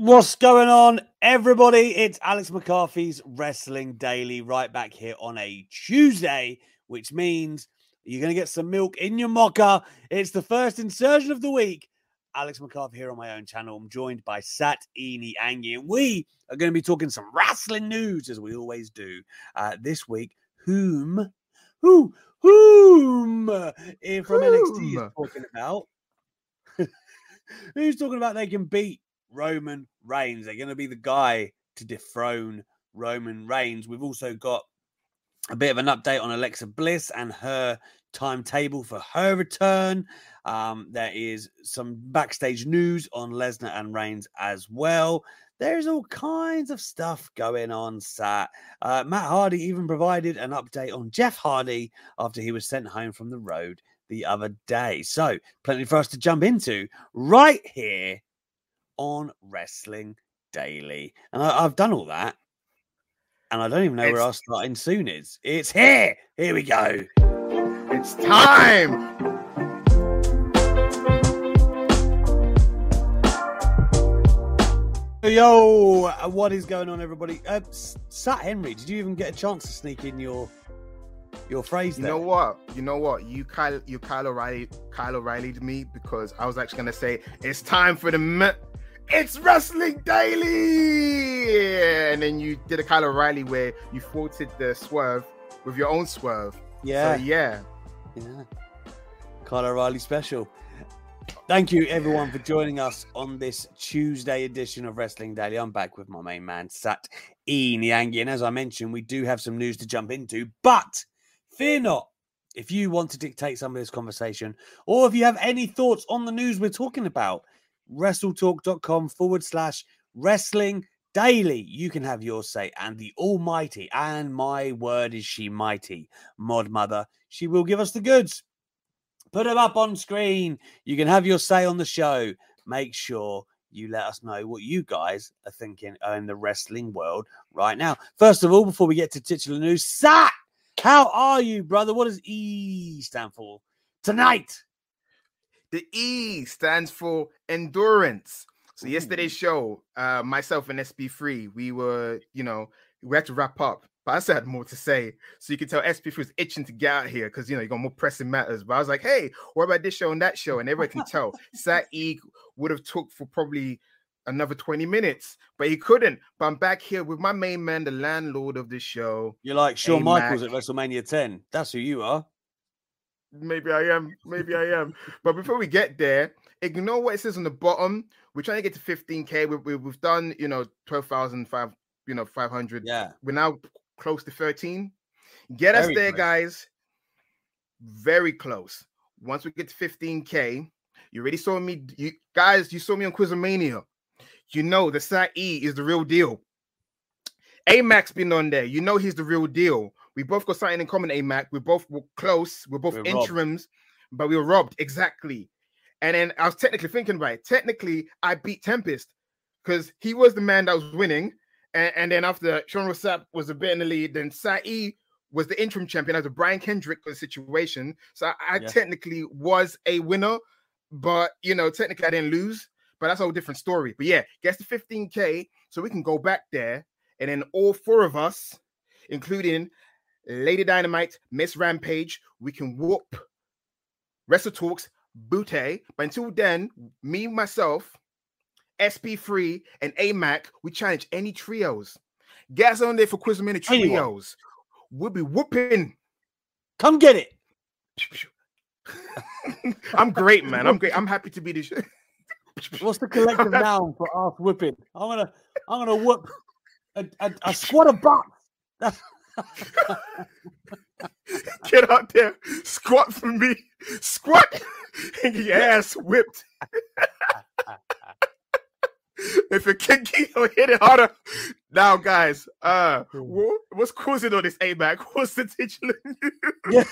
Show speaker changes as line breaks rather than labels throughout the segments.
What's going on, everybody? It's Alex McCarthy's Wrestling Daily right back here on a Tuesday, which means you're going to get some milk in your mocha. It's the first insertion of the week. Alex McCarthy here on my own channel. I'm joined by Sat Eni Angie, and we are going to be talking some wrestling news, as we always do. This week, whom from NXT is talking about? Who's talking about they can beat Roman Reigns? They're going to be the guy to dethrone Roman Reigns. We've also got a bit of an update on Alexa Bliss and her timetable for her return. There is some backstage news on Lesnar and Reigns as well. There's all kinds of stuff going on, Sat. Matt Hardy even provided an update on Jeff Hardy after he was sent home from the road the other day. So, plenty for us to jump into right here on Wrestling Daily. And I've done all that. And I don't even know where our starting soon is. It's here. Here we go.
It's time.
Yo, what is going on, everybody? Sat Henry, did you even get a chance to sneak in your phrase there?
You know what? You Kyle O'Reilly'd me because I was actually going to say, it's time for it's Wrestling Daily! And then you did a Kyle O'Reilly where you faulted the swerve with your own swerve.
Yeah.
So, yeah.
Kyle O'Reilly special. Thank you, everyone, for joining us on this Tuesday edition of Wrestling Daily. I'm back with my main man, Sat Eni Angie. And as I mentioned, we do have some news to jump into, but fear not. If you want to dictate some of this conversation, or if you have any thoughts on the news we're talking about, WrestleTalk.com/Wrestling Daily. You can have your say, and the almighty, and my word is she mighty, Mod Mother, she will give us the goods. Put them up on screen. You can have your say on the show. Make sure you let us know what you guys are thinking in the wrestling world right now. First of all, before we get to titular news, Sat, how are you, brother? What does E stand for tonight?
The E stands for endurance. So yesterday's show, myself and SB3, we had to wrap up. But I still had more to say. So you can tell SB3 was itching to get out here because, you got more pressing matters. But I was like, hey, what about this show and that show? And everyone can tell. Sat E would have took for probably another 20 minutes, but he couldn't. But I'm back here with my main man, the landlord of the show.
You're like Shawn Michaels at WrestleMania 10. That's who you are.
Maybe I am. But before we get there, ignore what it says on the bottom. We're trying to get to 15K. We've done, 12,500.
Yeah.
We're now close to 13. Get us there, guys. Very close. Once we get to 15K, you already saw me. You saw me on Quizomania. You know the Sat E is the real deal. A-Mac's been on there. You know he's the real deal. We both got something in common, A-Mac. We're close. We're interims, but we were robbed. Exactly. And then I was technically thinking about it. Technically, I beat Tempest because he was the man that was winning. And then after Sean Rossap was a bit in the lead, then Sat E was the interim champion as a Brian Kendrick situation. So I technically was a winner, but, technically I didn't lose. But that's a whole different story. But yeah, gets to 15K so we can go back there. And then all four of us, including Lady Dynamite, Miss Rampage, we can whoop Wrestle Talks, Butte. But until then, me, myself, SP3, and A-Mac, we challenge any trios. Get us on there for Quizomania trios. We'll be whooping.
Come get it.
I'm great, man. I'm great. I'm happy to be this.
What's the collective noun for ass whipping? I'm gonna whoop a squad of butts.
Get out there, squat for me, squat, and get your ass whipped. If you're kinky, you'll hit it harder. Now, guys, what's causing all this, A-Mac? What's the titular news?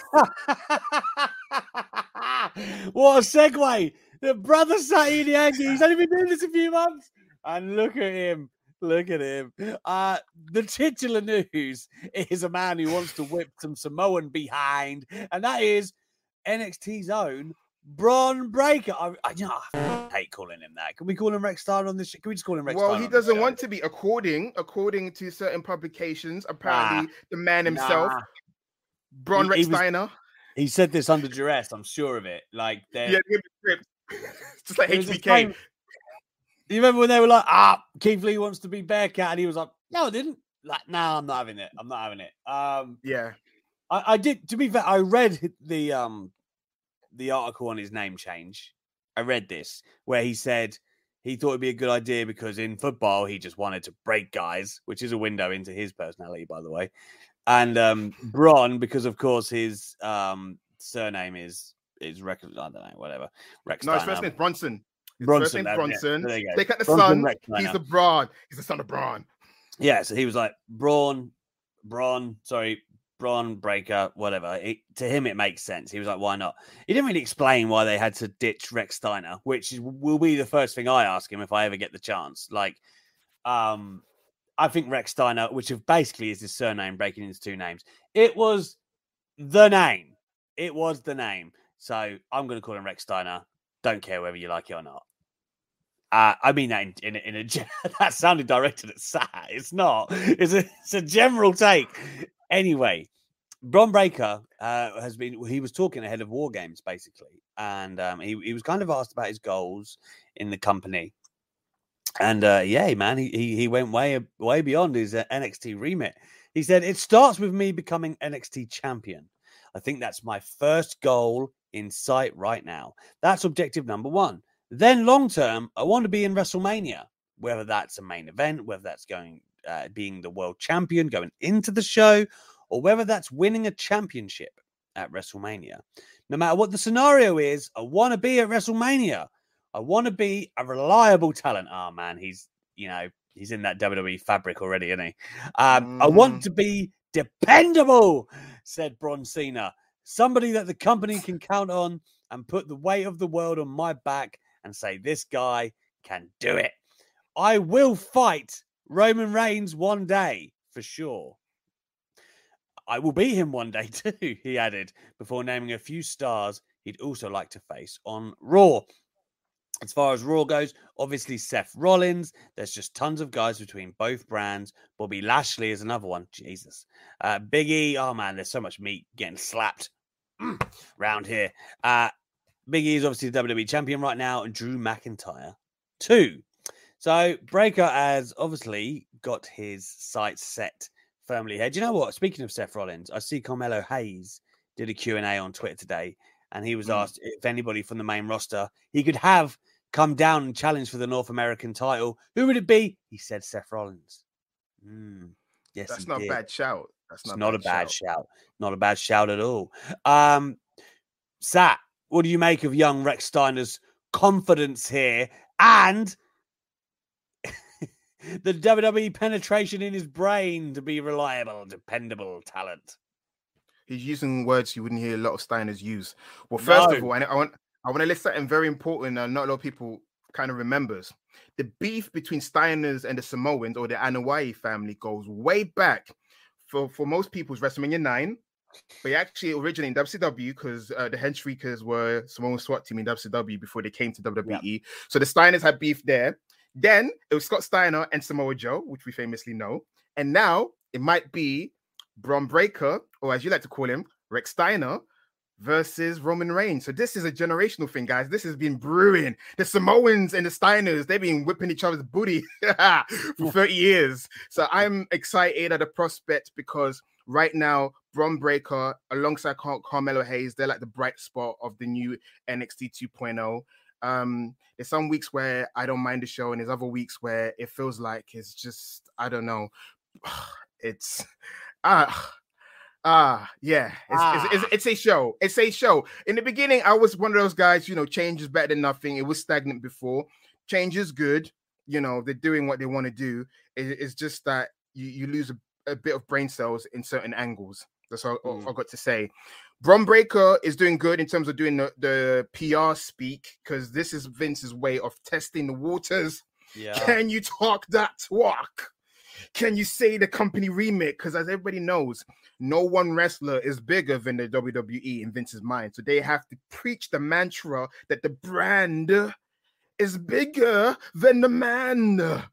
What a segue. The brother Sat Eni Angie, he's only been doing this a few months. And look at him. The titular news is a man who wants to whip some Samoan behind, and that is NXT's own Braun Breaker. I hate calling him that. Can we call him Rex Steiner on this show? Can we just call him Rex Steiner?
Well, he doesn't want to be, according to certain publications. Apparently, the man himself, Braun Rex Steiner.
He said this under duress. I'm sure of it. Like,
just like HBK.
You remember when they were like, Keith Lee wants to be Bearcat, and he was like, no, I didn't. Like, no, I'm not having it. I'm not having it.
Yeah.
I did. To be fair, I read the article on his name change. I read this where he said he thought it'd be a good idea because in football he just wanted to break guys, which is a window into his personality, by the way. And Braun, because of course his surname is Rex. I don't know, whatever. Rex.
No, his first name is Bronson.
Bronson.
Bronson. Yeah. Take out the son. He's the Braun. He's the son of Braun.
Yeah, so he was like Braun Breaker, whatever. To him, it makes sense. He was like, why not? He didn't really explain why they had to ditch Rex Steiner, which will be the first thing I ask him if I ever get the chance. Like, I think Rex Steiner, which basically is his surname breaking into two names, it was the name. It was the name. So I'm going to call him Rex Steiner. Don't care whether you like it or not. I mean that in a that sounded directed at Sat. It's not. It's a general take. Anyway, Braun Breaker he was talking ahead of War Games, basically. And he was kind of asked about his goals in the company. And man, he went way beyond his NXT remit. He said, it starts with me becoming NXT champion. I think that's my first goal in sight right now. That's objective number one. Then long term, I want to be in WrestleMania, whether that's a main event, whether that's being the world champion going into the show, or whether that's winning a championship at WrestleMania. No matter what the scenario is, I want to be at WrestleMania. I want to be a reliable talent. Oh man, he's in that WWE fabric already, isn't he? I want to be dependable, said Braun Cena. Somebody that the company can count on and put the weight of the world on my back and say, this guy can do it. I will fight Roman Reigns one day, for sure. I will beat him one day too, he added, before naming a few stars he'd also like to face on Raw. As far as Raw goes, obviously Seth Rollins. There's just tons of guys between both brands. Bobby Lashley is another one. Jesus. Big E. Oh, man, there's so much meat getting slapped round here. Big E is obviously the WWE champion right now, and Drew McIntyre too. So Breaker has obviously got his sights set firmly here. Do you know what? Speaking of Seth Rollins, I see Carmelo Hayes did a Q&A on Twitter today, and he was asked if anybody from the main roster he could have come down and challenge for the North American title. Who would it be? He said Seth Rollins. Yes,
that's not a bad shout. That's
not a bad shout. Not a bad shout at all. Sat, what do you make of young Rex Steiner's confidence here and the WWE penetration in his brain to be reliable, dependable talent?
He's using words you wouldn't hear a lot of Steiners use. Well, first of all, I want to list something very important and not a lot of people kind of remembers. The beef between Steiners and the Samoans or the Anoa'i family goes way back. For most people, it's WrestleMania 9. But actually originated in WCW because the Henchfreakers were Samoan SWAT team in WCW before they came to WWE. Yep. So the Steiners had beef there. Then it was Scott Steiner and Samoa Joe, which we famously know. And now it might be Braun Breaker, or as you like to call him, Rex Steiner, versus Roman Reigns. So this is a generational thing, guys. This has been brewing. The Samoans and the Steiners, they've been whipping each other's booty for 30 years. So I'm excited at the prospect because right now, Braun Breaker, alongside Carmelo Hayes, they're like the bright spot of the new NXT 2.0. There's some weeks where I don't mind the show, and there's other weeks where it feels like it's just, I don't know. It's it's a show. It's a show. In the beginning, I was one of those guys, change is better than nothing. It was stagnant before. Change is good. They're doing what they want to do. It's just that you lose a bit of brain cells in certain angles. That's all I've got to say. Braun Breaker is doing good in terms of doing the PR speak, because this is Vince's way of testing the waters. Yeah. Can you talk that talk? Can you say the company remit? Because as everybody knows, no one wrestler is bigger than the WWE in Vince's mind. So they have to preach the mantra that the brand is bigger than the man.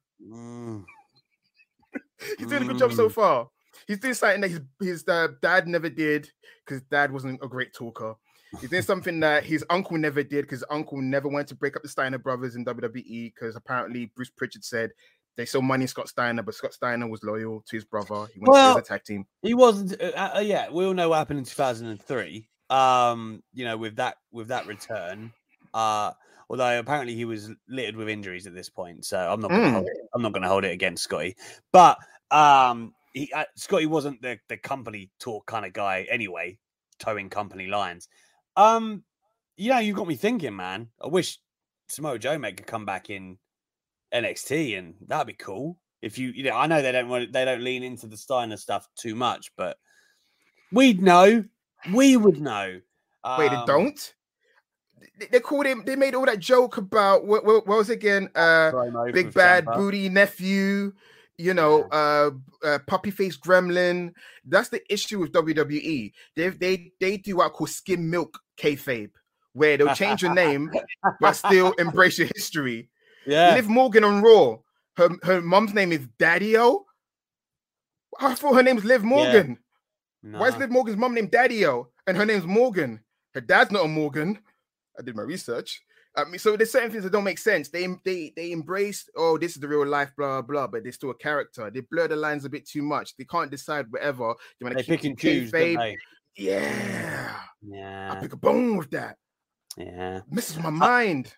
He's doing a good job so far. He's doing something that his dad never did because dad wasn't a great talker. He's doing something that his uncle never did because uncle never wanted to break up the Steiner brothers in WWE because apparently Bruce Pritchard said they saw money in Scott Steiner, but Scott Steiner was loyal to his brother. He wanted to stay as a tag team.
He wasn't. Yeah, we all know what happened in 2003. With that return. Although apparently he was littered with injuries at this point, so I'm not going to hold it against Scotty. But Scotty wasn't the company talk kind of guy anyway, towing company lines. You've got me thinking, man. I wish Samoa Joe could come back in NXT, and that'd be cool. If I know they don't lean into the Steiner stuff too much, but we would know.
Wait, they don't? They called him. They made all that joke about what was it again? Big bad booty nephew. Puppy face gremlin. That's the issue with WWE. They do what I call skim milk kayfabe, where they'll change your name but still embrace your history.
Yeah,
Liv Morgan on Raw. Her mom's name is Daddy-O. I thought her name's Liv Morgan. Yeah. No. Why is Liv Morgan's mom named Daddy-O and her name's Morgan? Her dad's not a Morgan. I did my research. So there's certain things that don't make sense. They embrace, oh, this is the real life, blah, blah, but they're still a character. They blur the lines a bit too much. They can't decide whatever.
They pick and choose, don't they?
Yeah.
Yeah.
I pick a bone with that.
Yeah.
Messes my mind.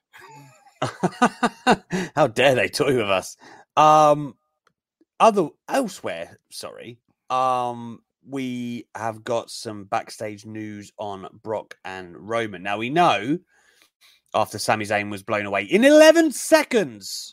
How dare they toy with us? Elsewhere, we have got some backstage news on Brock and Roman. Now we know after Sami Zayn was blown away in 11 seconds.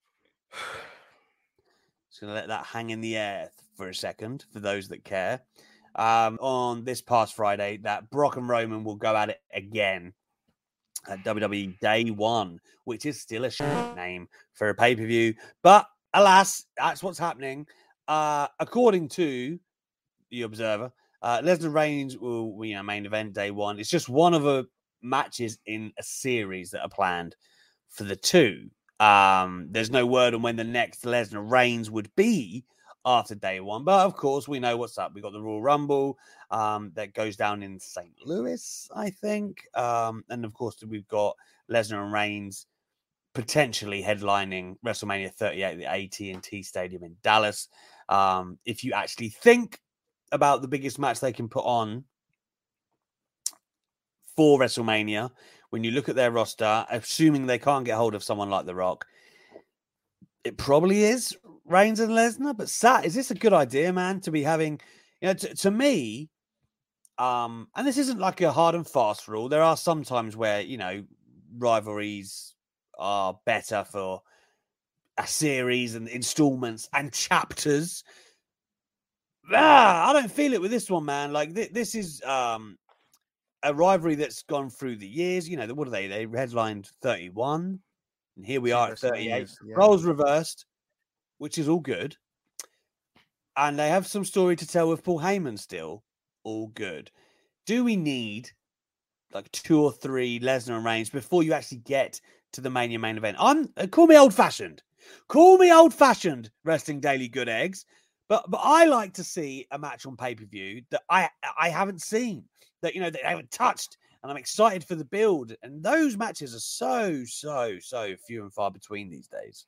Just going to let that hang in the air for a second for those that care. On this past Friday, that Brock and Roman will go at it again at WWE Day 1, which is still a shit name for a pay-per-view. But alas, that's what's happening. According to The Observer, Lesnar Reigns will main event Day 1. It's just one of the matches in a series that are planned for the two. There's no word on when the next Lesnar Reigns would be after Day 1, but of course we know what's up. We got the Royal Rumble that goes down in St. Louis, I think, and of course we've got Lesnar and Reigns potentially headlining WrestleMania 38 at the AT&T Stadium in Dallas. If you actually think about the biggest match they can put on for WrestleMania, when you look at their roster, assuming they can't get hold of someone like The Rock, it probably is Reigns and Lesnar. But Sat, is this a good idea, man, to be having, to me, and this isn't like a hard and fast rule. There are some times where, rivalries are better for a series and installments and chapters. I don't feel it with this one, man. Like this is a rivalry that's gone through the years. What are they? They headlined 31, and here we are at 38. Yeah. Roles reversed, which is all good. And they have some story to tell with Paul Heyman still. All good. Do we need like 2 or 3 Lesnar and Reigns before you actually get to the Mania main event? Call me old-fashioned. Call me old-fashioned, Wrestling Daily Good Eggs. But I like to see a match on pay-per-view that I haven't seen, that they haven't touched, and I'm excited for the build. And those matches are so few and far between these days.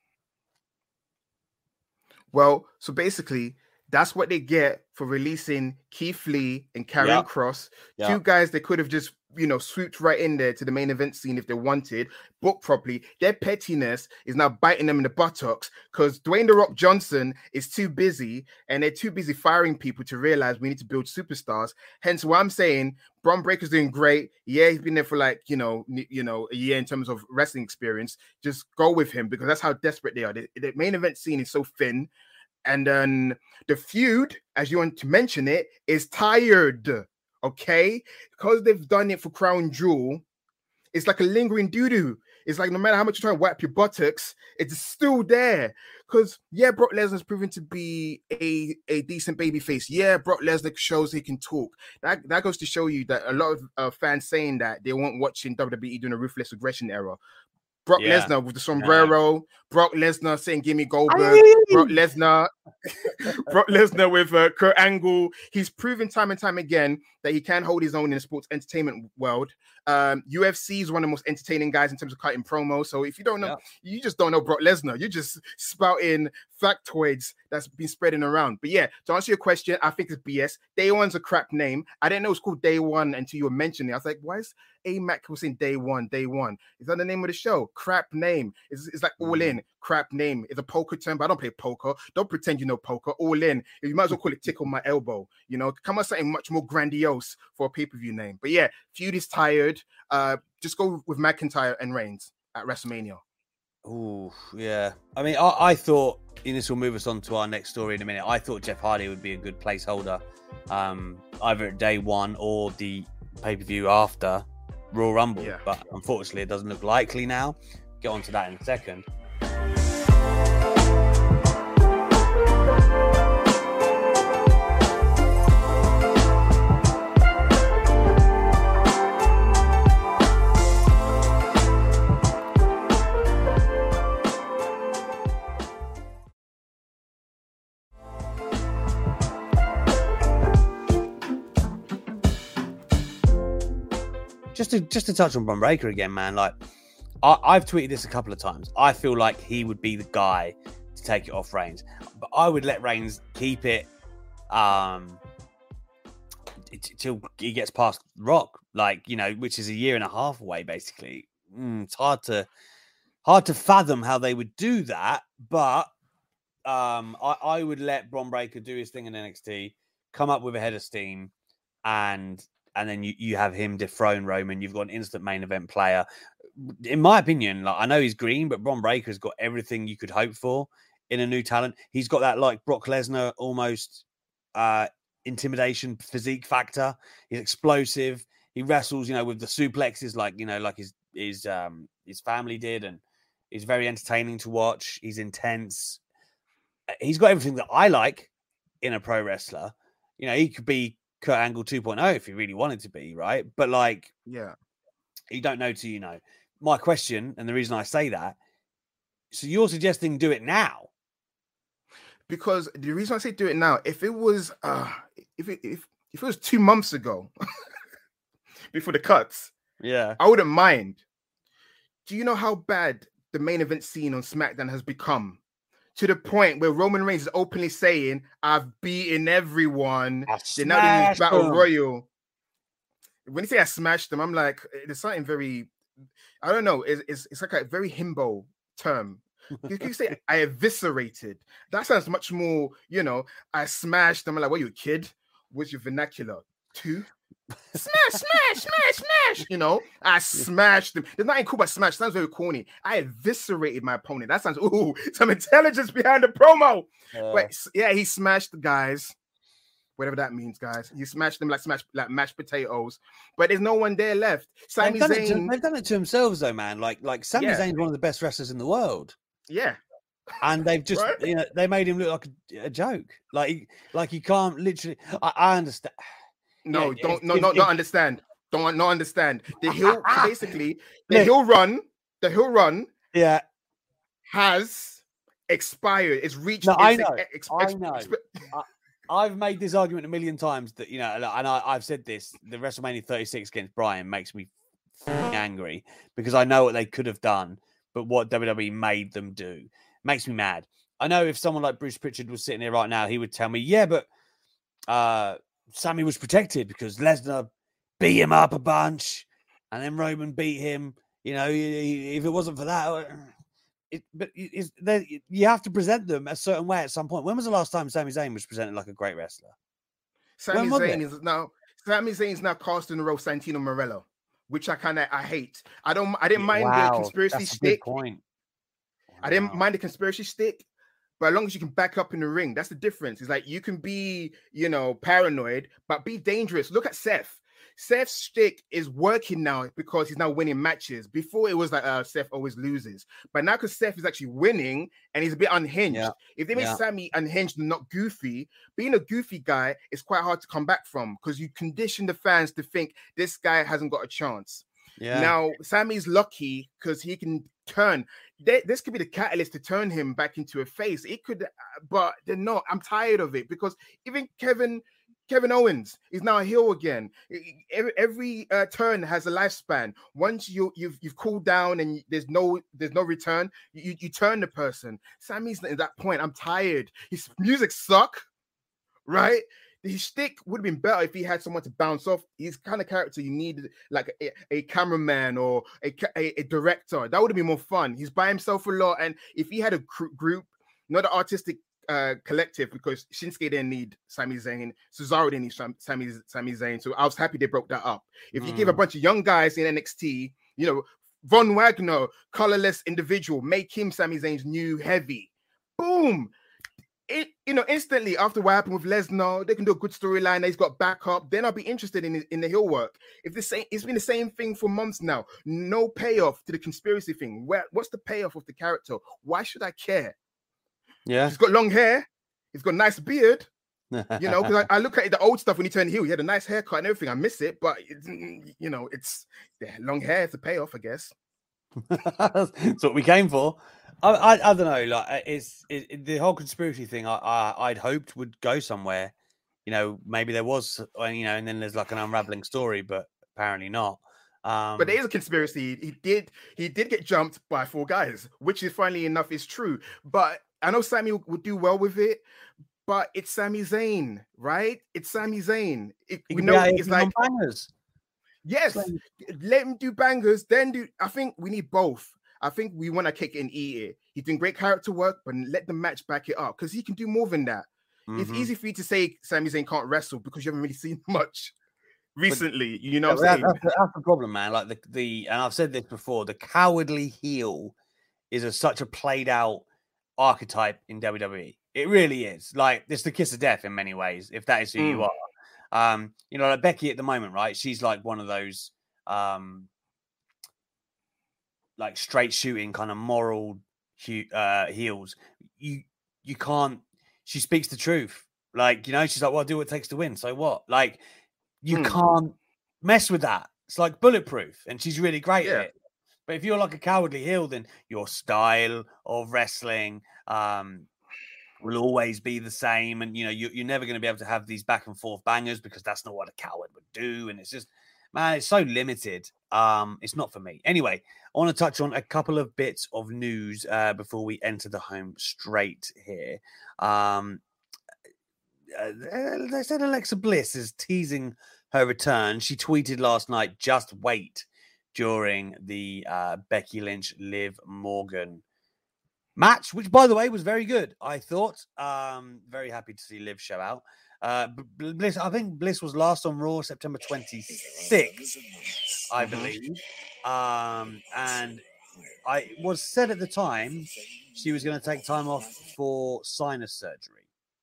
Well, so basically, that's what they get for releasing Keith Lee and Karrion Kross, two guys they could have just swooped right in there to the main event scene if they wanted, booked properly. Their pettiness is now biting them in the buttocks because Dwayne "The Rock" Johnson is too busy, and they're too busy firing people to realize we need to build superstars. Hence why I'm saying Bron Breakker's doing great. Yeah, he's been there for like, a year in terms of wrestling experience. Just go with him because that's how desperate they are. The main event scene is so thin. And then the feud, as you want to mention it, is tired. Okay, because they've done it for Crown Jewel, it's like a lingering doo-doo. It's like no matter how much you try to wipe your buttocks, it's still there. Because Brock Lesnar's proven to be a decent babyface. Brock Lesnar shows he can talk. That goes to show you that a lot of fans saying that they weren't watching WWE during the Ruthless Aggression era. Brock Lesnar with the sombrero, Brock Lesnar saying "Give me Goldberg," Brock Lesnar with Kurt Angle. He's proven time and time again that he can hold his own in the sports entertainment world. UFC is one of the most entertaining guys in terms of cutting promos. So if you don't know, you just don't know Brock Lesnar. You're just spouting factoids that's been spreading around. But yeah, to answer your question, I think it's BS. Day One's a crap name. I didn't know it was called Day One until you were mentioning it. I was like, why is A-Mac was saying Day One? Is that the name of the show? Crap name. It's like All In. Crap name. It's a poker term, but I don't play poker. Don't pretend you know poker. All In. You might as well call it Tickle My Elbow. You know, come on, something much more grandiose for a pay-per-view name. But yeah, feud is tired. Just go with McIntyre and Reigns at WrestleMania.
Oh, yeah. I mean, I thought, and this will move us on to our next story in a minute, I thought Jeff Hardy would be a good placeholder, either at Day One or the pay-per-view after Royal Rumble. Yeah. But unfortunately, it doesn't look likely now. Get onto that in a second. Just to touch on Bron Breakker again, man. Like, I've tweeted this a couple of times. I feel like he would be the guy to take it off Reigns, but I would let Reigns keep it till he gets past Rock, like, you know, which is a year and a half away, basically. It's hard to fathom how they would do that, but I would let Bron Breakker do his thing in NXT, come up with a head of steam, and then you have him dethrone Roman. You've got an instant main event player. In my opinion, like, I know he's green, but Bron Breakker's got everything you could hope for in a new talent. He's got that like Brock Lesnar almost intimidation physique factor. He's explosive. He wrestles, you know, with the suplexes like his family did, and he's very entertaining to watch. He's intense. He's got everything that I like in a pro wrestler. You know, he could be Kurt Angle 2.0 if he really wanted to be, right? But like,
yeah,
you don't know till you know. My question, and the reason I say that, so you're suggesting do it now?
Because the reason I say do it now, if it was if it was 2 months ago before the cuts,
yeah,
I wouldn't mind. Do you know how bad the main event scene on SmackDown has become? To the point where Roman Reigns is openly saying, "I've beaten everyone." They're not in this battle royal. When you say I smashed them, I'm like, there's something very, I don't know. It's like a very himbo term. You say I eviscerated. That sounds much more, you know. I smashed them. I'm like, what, you a kid? What's your vernacular? 2? Smash. You know, I smashed them. There's nothing cool about smash. Sounds very corny. I eviscerated my opponent. That sounds, some intelligence behind the promo. But yeah, he smashed the guys. Whatever that means, guys. You smashed them like mashed potatoes. But there's no one there left. Sami Zayn.
They've done it to themselves, though, man. Like Sami Zayn's one of the best wrestlers in the world.
Yeah.
And they've just, you know, they made him look like a joke. Like you can't literally. I understand.
No, don't understand. Don't not understand. The hill basically the hill run.
Yeah,
has expired. It's reached.
No, I know. I've made this argument a million times that, you know, and I've said this. The WrestleMania 36 against Bryan makes me angry because I know what they could have done, but what WWE made them do makes me mad. I know if someone like Bruce Pritchard was sitting here right now, he would tell me, yeah, but Sammy was protected because Lesnar beat him up a bunch and then Roman beat him. You know, if it wasn't for that, you have to present them a certain way at some point. When was the last time Sami Zayn was presented like a great wrestler?
Sami Zayn's now cast in the role Santino Marella, which I hate. I didn't mind the conspiracy stick. I didn't mind the conspiracy stick. But as long as you can back up in the ring, that's the difference. It's like you can be, you know, paranoid, but be dangerous. Look at Seth. Seth's shtick is working now because he's now winning matches. Before it was like Seth always loses, but now because Seth is actually winning and he's a bit unhinged. Yeah. If they make Sammy unhinged and not goofy, being a goofy guy is quite hard to come back from because you condition the fans to think this guy hasn't got a chance. Yeah. Now Sammy's lucky because he can turn. This could be the catalyst to turn him back into a face. It could, but they're not. I'm tired of it because even Kevin Owens is now a heel again. Every turn has a lifespan. Once you've cooled down and there's no return, you turn the person. Sammy's at that point. I'm tired. His music suck, right? His shtick would have been better if he had someone to bounce off. He's kind of character you need, like a cameraman or a director. That would have been more fun. He's by himself a lot, and if he had a group, not an artistic collective, because Shinsuke didn't need Sami Zayn, Cesaro didn't need Sami Zayn. So I was happy they broke that up. If you give a bunch of young guys in NXT, Von Wagner, colorless individual, make him Sami Zayn's new heavy. Boom. Instantly after what happened with Lesnar, they can do a good storyline. He's got backup. Then I'll be interested in the heel work. It's been the same thing for months now. No payoff to the conspiracy thing. What's the payoff of the character? Why should I care?
Yeah,
he's got long hair. He's got a nice beard. Because I look at the old stuff when he turned heel. He had a nice haircut and everything. I miss it, but it's long hair. It's a payoff, I guess.
That's what we came for. I don't know. Like it's the whole conspiracy thing. I'd hoped would go somewhere. Maybe there was. And then there's like an unraveling story, but apparently not.
But there is a conspiracy. He did get jumped by 4 guys, which is finally enough is true. But I know Sami would do well with it. But it's Sami Zayn, right? It's Sami Zayn. We know it's like
bangers.
Yes, let him do bangers. Then I think we need both. I think we want to kick it and eat it. He's doing great character work, but let the match back it up because he can do more than that. Mm-hmm. It's easy for you to say Sami Zayn can't wrestle because you haven't really seen much recently. What I'm saying?
That's the problem, man. Like and I've said this before, the cowardly heel is such a played out archetype in WWE. It really is. Like it's the kiss of death in many ways, if that is who you are. Like Becky at the moment, right? She's like one of those like straight shooting kind of moral heels. You can't. She speaks the truth. Like she's like, "Well, I'll do what it takes to win." So what? Like you can't mess with that. It's like bulletproof, and she's really great at it. But if you're like a cowardly heel, then your style of wrestling will always be the same, and you're never going to be able to have these back and forth bangers because that's not what a coward would do. And it's just, man, it's so limited. It's not for me. Anyway, I want to touch on a couple of bits of news before we enter the home straight here. They said Alexa Bliss is teasing her return. She tweeted last night, "Just wait," during the Becky Lynch Liv Morgan match, which, by the way, was very good. I thought. Very happy to see Liv show out. Bliss, I think Bliss was last on Raw September 26th, I believe. And I was said at the time she was going to take time off for sinus surgery.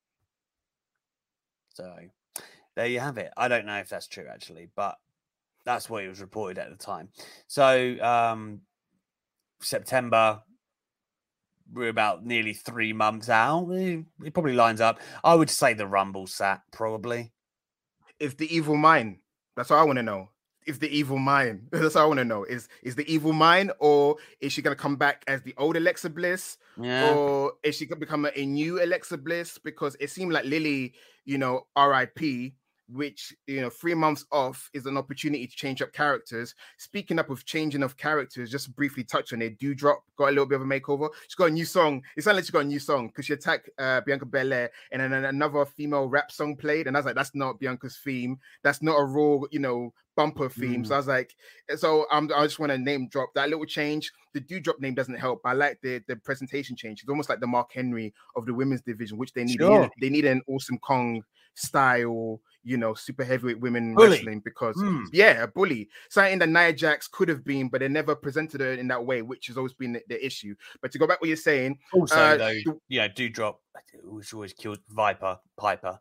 So there you have it. I don't know if that's true, actually, but that's what it was reported at the time. So September, we're about nearly 3 months out. It probably lines up. I would say the Rumble sat, probably.
Is the evil mine? That's all I want to know. Is the evil mine? That's all I want to know. Is the evil mine, or is she going to come back as the old Alexa Bliss?
Yeah.
Or is she going to become a new Alexa Bliss? Because it seemed like Lily, RIP, which 3 months off is an opportunity to change up characters. Speaking up of changing of characters, just briefly touch on it. Doudrop got a little bit of a makeover. She's got a new song. It sounded like she got a new song because she attacked Bianca Belair, and then another female rap song played, and I was like, that's not Bianca's theme. That's not a Raw, bumper theme. So I was like, I just want to name drop that little change. The Doudrop name doesn't help. I like the presentation change. It's almost like the Mark Henry of the women's division, which they need.
Sure.
They need an Awesome Kong style, super heavyweight women wrestling because a bully. Something that Nia Jax could have been, but they never presented her in that way, which has always been the issue. But to go back what you're saying,
also Doudrop, which always killed Piper.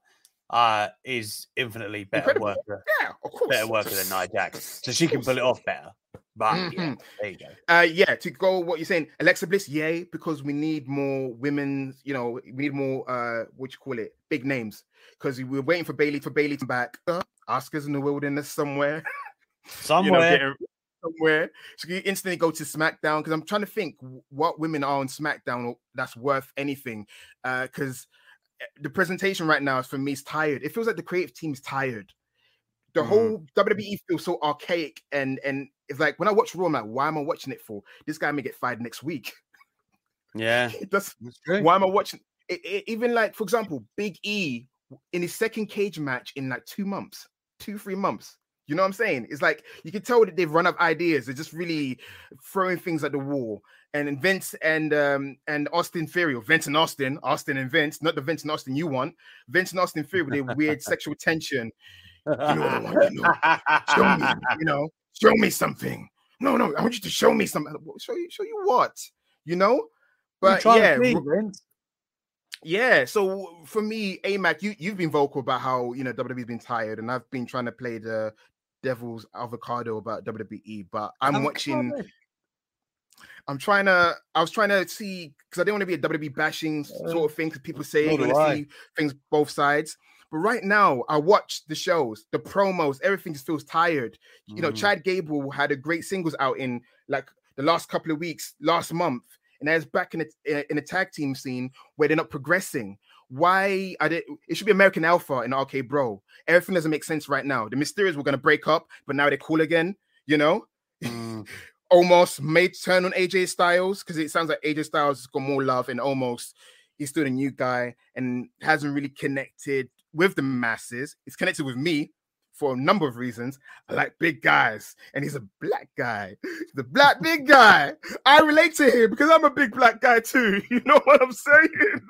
is infinitely better
Incredible.
worker.
Yeah, of course.
Better worker than Nia Jax. So she can pull it off better. But yeah, there you go.
Yeah, to go what you're saying, Alexa Bliss, yay, because we need more women, you know, we need more big names. Because we're waiting for Bayley to come back. Asuka's in the wilderness somewhere.
Somewhere.
Somewhere. So you instantly go to SmackDown, because I'm trying to think what women are on SmackDown that's worth anything. Because the presentation right now for me is tired. It feels like the creative team is tired. The whole WWE feels so archaic, and it's like when I watch Raw, I'm like, why am I watching it for? This guy may get fired next week.
Yeah,
that's true. Why am I watching it? Even like, for example, Big E in his second cage match in like 3 months. You know what I'm saying? It's like you can tell that they've run out of ideas. They're just really throwing things at the wall. And Vince and Austin Theory, or Vince and Austin and Vince, not the Vince and Austin you want. Vince and Austin Theory with their weird sexual tension. You know what I want, you know. Show me, you know, show me something. No, I want you to show me something. Show you what? You know? But yeah, so for me, AMAC, you've been vocal about how, you know, WWE's been tired, and I've been trying to play the devil's avocado about WWE, but I was trying to see, because I didn't want to be a WWE bashing sort of thing, because people say you want to see things both sides. But right now, I watch the shows, the promos, everything just feels tired. You know, Chad Gable had a great singles out in like the last couple of weeks, last month, and there's back in a tag team scene where they're not progressing. Why are they? It should be American Alpha and RK Bro. Everything doesn't make sense right now. The Mysterios were going to break up, but now they're cool again, you know? Almost made turn on AJ Styles, because it sounds like AJ Styles has got more love, and almost he's still a new guy and hasn't really connected with the masses. He's connected with me for a number of reasons. I like big guys, and he's a black guy. He's a black big guy. I relate to him because I'm a big black guy too. You know what I'm saying?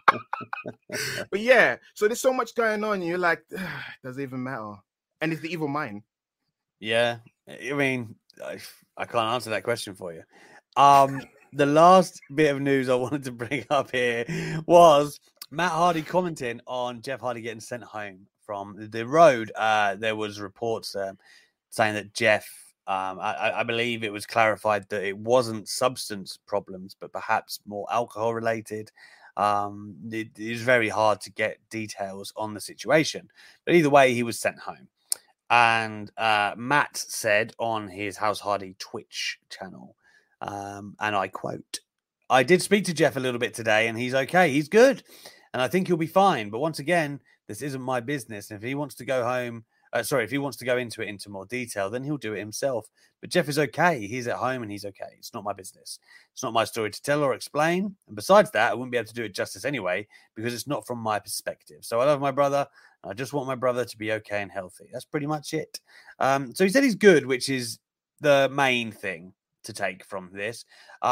But yeah, so there's so much going on, and you're like, does it even matter? And it's the evil mind.
Yeah, I mean, I can't answer that question for you. The last bit of news I wanted to bring up here was Matt Hardy commenting on Jeff Hardy getting sent home from the road. There was reports saying that Jeff, I believe it was clarified that it wasn't substance problems, but perhaps more alcohol related. It is very hard to get details on the situation, but either way, he was sent home. And Matt said on his House Hardy Twitch channel, and I quote, "I did speak to Jeff a little bit today, and he's okay. He's good. And I think he'll be fine. But once again, this isn't my business. And if he wants to go home, if he wants to go into more detail, then he'll do it himself. But Jeff is okay. He's at home and he's okay. It's not my business. It's not my story to tell or explain. And besides that, I wouldn't be able to do it justice anyway, because it's not from my perspective. So I love my brother. I just want my brother to be okay and healthy. That's pretty much it." So he said he's good, which is the main thing to take from this.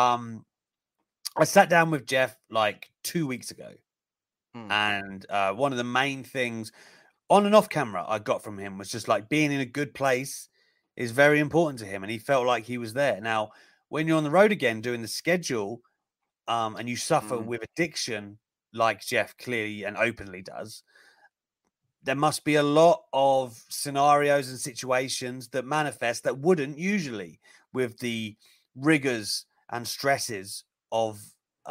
I sat down with Jeff like 2 weeks ago. And one of the main things on and off camera I got from him was just like being in a good place is very important to him. And he felt like he was there. Now, when you're on the road again doing the schedule and you suffer with addiction, like Jeff clearly and openly does, there must be a lot of scenarios and situations that manifest that wouldn't usually, with the rigors and stresses of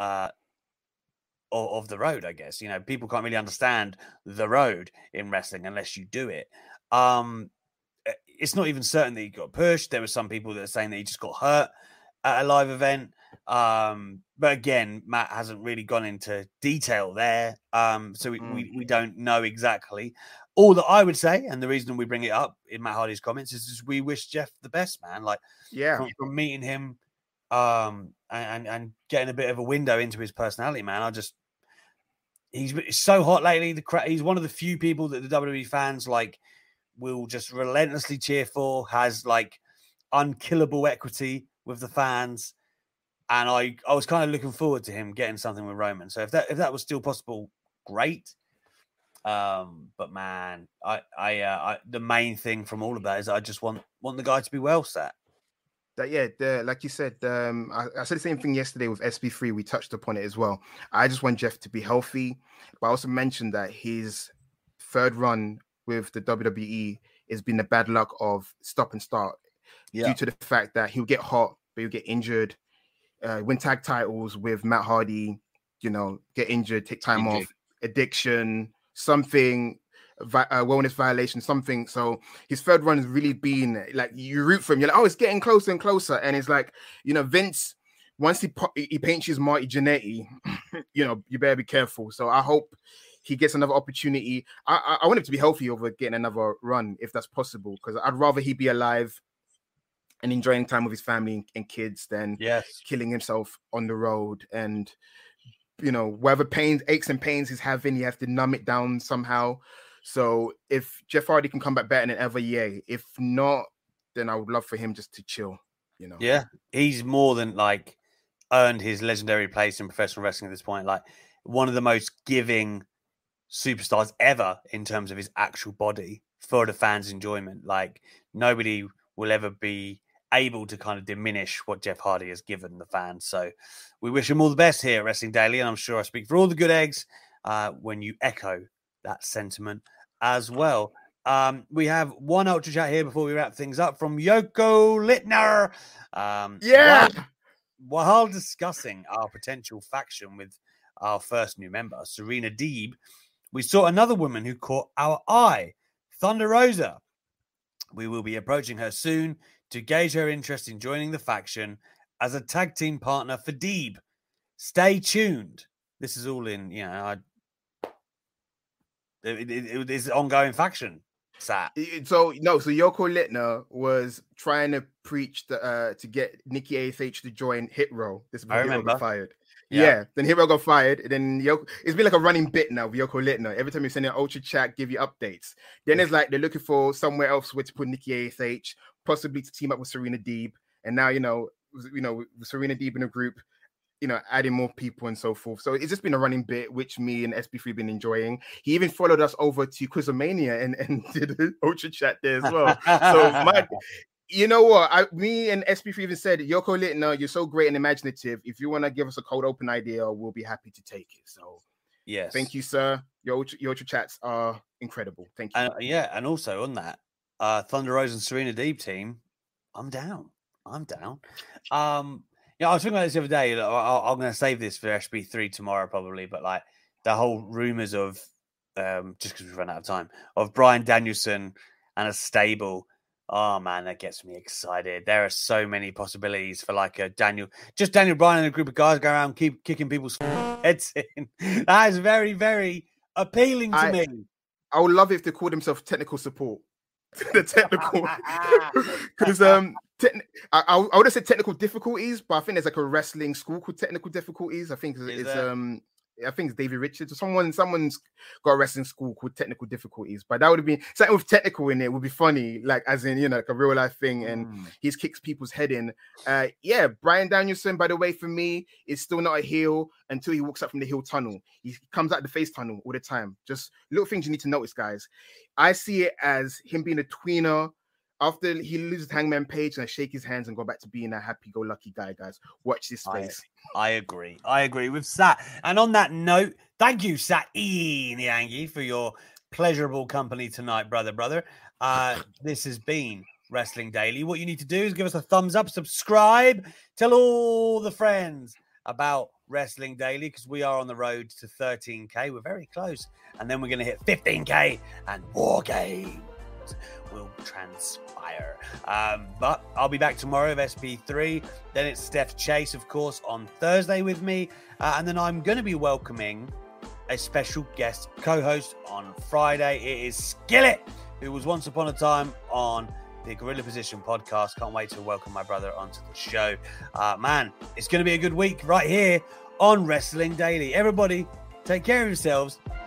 the road, I guess. You know, people can't really understand the road in wrestling unless you do it. It's not even certain that he got pushed. There were some people that are saying that he just got hurt at a live event. But again, Matt hasn't really gone into detail there. So we don't know exactly. All that I would say, and the reason we bring it up in Matt Hardy's comments, is just we wish Jeff the best, man. Like, from meeting him and getting a bit of a window into his personality, man. He's so hot lately. He's one of the few people that the WWE fans like will just relentlessly cheer for, has like unkillable equity with the fans. And I was kind of looking forward to him getting something with Roman. So if that was still possible, great. But man, I the main thing from all of that is I just want the guy to be well set.
Like you said, I said the same thing yesterday with SB3. We touched upon it as well. I just want Jeff to be healthy, but I also mentioned that his third run with the WWE has been the bad luck of stop and start due to the fact that he'll get hot, but he'll get injured, win tag titles with Matt Hardy, get injured, take time off, addiction, something, wellness violation, something. So his third run has really been like, you root for him. You're like, oh, it's getting closer and closer. And it's like, Vince, once he paints you as Marty Jannetty, you better be careful. So I hope he gets another opportunity. I want him to be healthy over getting another run, if that's possible, because I'd rather he be alive and enjoying time with his family and kids than killing himself on the road. And, whatever aches and pains he's having, he has to numb it down somehow. So if Jeff Hardy can come back better than ever, yay. If not, then I would love for him just to chill,
Yeah, he's more than earned his legendary place in professional wrestling at this point. Like, one of the most giving superstars ever in terms of his actual body for the fans' enjoyment. Like, nobody will ever be able to kind of diminish what Jeff Hardy has given the fans. So we wish him all the best here at Wrestling Daily, and I'm sure I speak for all the good eggs when you echo that sentiment as well. We have one ultra chat here before we wrap things up from Yoko Littner. While discussing our potential faction with our first new member, Serena Deeb, we saw another woman who caught our eye, Thunder Rosa. We will be approaching her soon to gauge her interest in joining the faction as a tag team partner for Deeb. Stay tuned. This is all in, it is an ongoing faction.
So Yoko Littner was trying to preach to get Nikki ASH to join Hit Row. This is when Hit Row got fired. Yeah, then Hit Row got fired. Then it's been like a running bit now with Yoko Littner. Every time you send an ultra chat, give you updates. Then it's like they're looking for somewhere else where to put Nikki ASH, possibly to team up with Serena Deeb. And now with Serena Deeb in a group, adding more people and so forth. So it's just been a running bit, which me and SP3 have been enjoying. He even followed us over to Quizomania and did an ultra chat there as well. So you know what? Me and SP3 even said, Yoko Littner, you're so great and imaginative. If you want to give us a cold open idea, we'll be happy to take it. So
yes,
thank you, sir. Your ultra chats are incredible. Thank you.
And also on that, Thunder Rosa and Serena Deeb team, I'm down. I was thinking about this the other day. I'm going to save this for SB3 tomorrow, probably. But the whole rumors of, just because we've run out of time, of Bryan Danielson and a stable. Oh man, that gets me excited. There are so many possibilities for a Daniel Bryan and a group of guys go around keep kicking people's heads in. That is very, very appealing to me.
I would love if they called themselves technical support. The technical, because I would have said technical difficulties, but I think there's a wrestling school called technical difficulties. I think it's David Richards or someone's got a wrestling school called technical difficulties. But that would have been something with technical in it would be funny, as in a real life thing, and he kicks people's head in. Bryan Danielson, by the way, for me, is still not a heel until he walks up from the heel tunnel. He comes out the face tunnel all the time. Just little things you need to notice, guys. I see it as him being a tweener. After he loses Hangman Page, and I shake his hands and go back to being a happy-go-lucky guy, guys. Watch this space.
I agree with Sat. And on that note, thank you, Sat Niangi, for your pleasurable company tonight, brother. This has been Wrestling Daily. What you need to do is give us a thumbs up, subscribe, tell all the friends about Wrestling Daily, because we are on the road to 13K. We're very close. And then we're going to hit 15K and War Games will transpire. But I'll be back tomorrow with SP3. Then it's Steph Chase, of course, on Thursday with me. And then I'm going to be welcoming a special guest co-host on Friday. It is Skillet, who was once upon a time on the Gorilla Position podcast. Can't wait to welcome my brother onto the show. Man, it's going to be a good week right here on Wrestling Daily. Everybody, take care of yourselves.